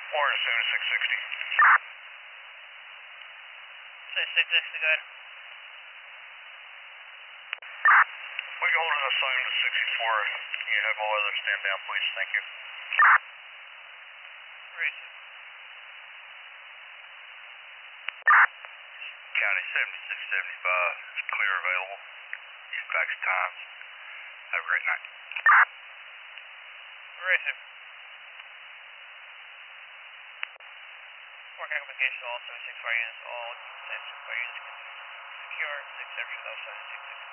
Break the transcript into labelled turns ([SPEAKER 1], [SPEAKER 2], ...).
[SPEAKER 1] Florida 7660.
[SPEAKER 2] 660, go ahead.
[SPEAKER 1] We can hold it assigned to 64. You have all others stand down, please. Thank you.
[SPEAKER 2] Racing.
[SPEAKER 1] County 7675 is clear available. Dispatch times. Have a great night.
[SPEAKER 2] Racing. Working communication, all 764 units, all 764 units can secure 6 service 0766.